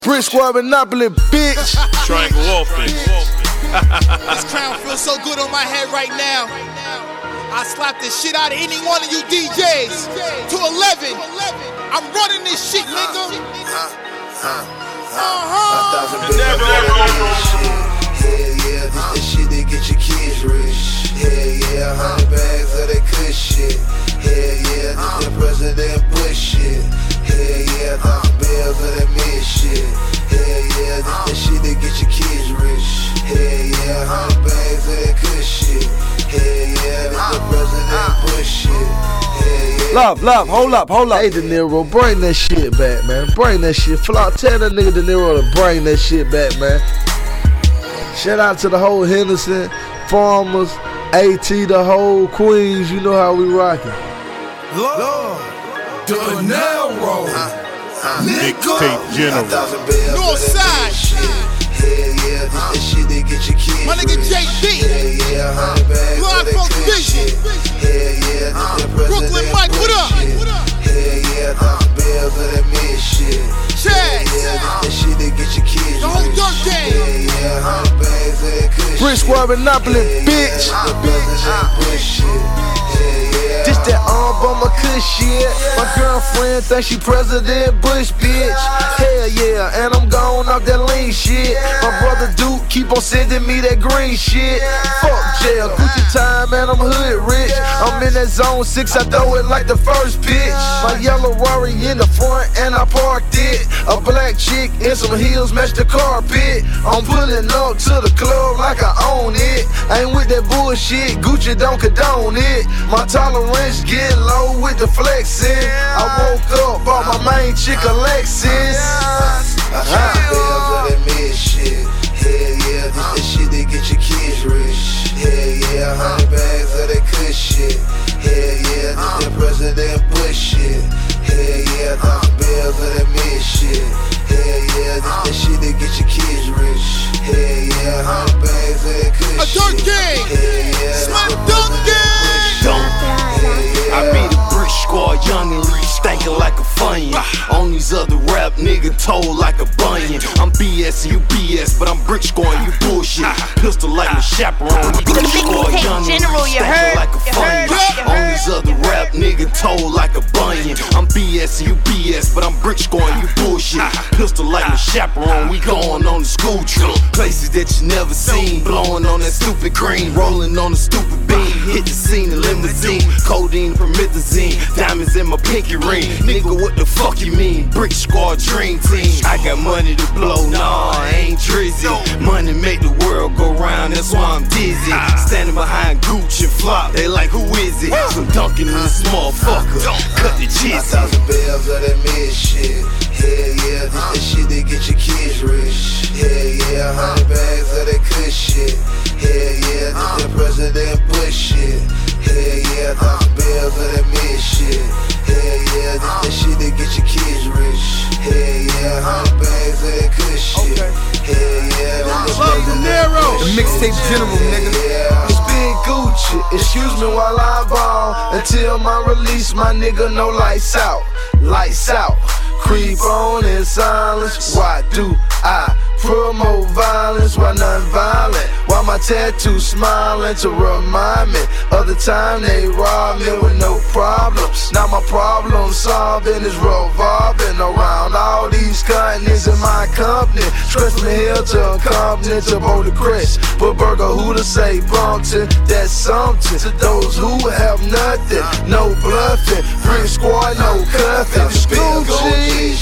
Brick Squad Monopoly, bitch. Triangle offense. This crown feels so good on my head right now. I slap the shit out of any one of you DJs. To 11. I'm running this shit, nigga. Hell yeah, this the shit that get your kids rich. Hell yeah, 100 bags of that kush shit. Hell yeah, this the President Bush shit. Hell yeah, 1,000 bills of that mid shit. Hell yeah, this the shit that get your kids rich. Hell yeah, 100 bags of that kush shit. Hell yeah, this the President Bush shit. Love, hold up. Hey, De Niro, bring that shit back, man. Bring that shit. Flop, tell that nigga De Niro to bring that shit back, man. Shout out to the whole Henderson, Farmers, AT, the whole Queens. You know how we rockin'. De Niro, Mixtape General. Northside. Hell yeah, this the shit that get your kids My nigga rich. JB. Hell yeah, 100 bags Blind of that Folks kush Vision. shit. Hell yeah, this the Brooklyn President Mike, what Bush up? shit. Hell yeah, 1,000 bills of that mid shit. Chad. Yeah, this the shit that get your kids The whole rich. dirt gang. Hell yeah, 100 bags of that kush Brick shit. Squad Monopoly, bitch. This that Obama kush shit. My girlfriend thinks she President Bush, bitch. Hell yeah, and I'm gone off that lean shit. My brother Duke keep on sending me that green shit. Fuck jail, Gucci time, and I'm hood rich. I'm in that zone 6, I throw it like the first pitch. My yellow Rari in the front, and I parked it. A black chick in some heels match the carpet. I'm pulling up to the club like I own it. Ain't with that bullshit, Gucci don't condone it. My tolerance get low with the flexing. I woke up, bought my main chick a Lexus. I try to bills of that mid shit. Hell yeah, this the shit that get your kids rich. Hell yeah, 100 bags of that kush shit. Hell yeah, this the President Bush shit. Hell yeah, 1,000 bills of that mid shit. Hell yeah, this the shit that get your kids rich. Hell yeah, 100 bags of that kush A dirt shit. gang. Hell yeah, Slam dunk gang. I be the Brick Squad, young and rich, stankin' like a funyun. On these other rap nigga told like a bunion. I'm BS and you BS, but I'm Brick Squad and you bullshit. Pistol like my chaperone. Brick Squad, young and rich, stankin' like a funyun. On these other rap nigga told like a bunion. I'm BS and you BS, but I'm Brick Squad and you bullshit. Pistol like my chaperone. We going on the school trip, places that you never seen. Blowing on that stupid green, rolling on the stupid beam. Hit the scene in limousine, codeine, promethazine, diamonds in my pinky ring. Nigga, what the fuck you mean? Brick Squad dream team. I got money to blow, nah, I ain't drizzy. Money make the world go round, that's why I'm dizzy. Standing behind Gucci and Flop, they like, who is it? Some Dunkin' in this motherfucker, cut the cheese. 1,000 bills of that mid shit. Hell yeah, this the shit that get your kids rich. Hell yeah, 100 bags of that kush shit. Hell yeah, this the President Bush shit. Hell yeah, 1,000 bills of that mid shit. Hell yeah, this the shit that get your kids rich. Hell yeah, 100 bags of that kush shit. Hell yeah, this the President Bush the mixtape general, nigga. It's Big Gucci, excuse me while I ball. Until my release, my nigga, no lights out. Lights out, creep on in silence. Why do I promote violence? Why non-violent? Why my tattoo smiling to remind me of the time they robbed me with no problems? Now my problem solving is revolving around all these continents in my company. Stress from hill to company to Boulder Crest. Put Burger, who to say Brompton, that's something. To those who have nothing, no bluffing. Brick Squad, no cuffing. Gucci,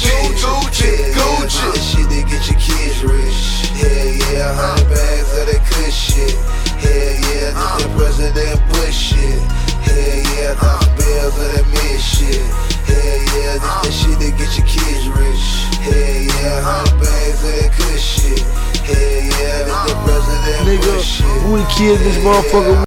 Gucci. This shit that get your kids rich. Hell yeah, 100 bags of that kush shit. Hell yeah, this the President Bush shit. Hell yeah, 1,000 bills of that mid shit. Hell yeah, this the shit that get your kids rich. Hell yeah, 100 bags of that kush shit. Hell yeah, this the President Bush shit. Nigga, we kids this motherfucker.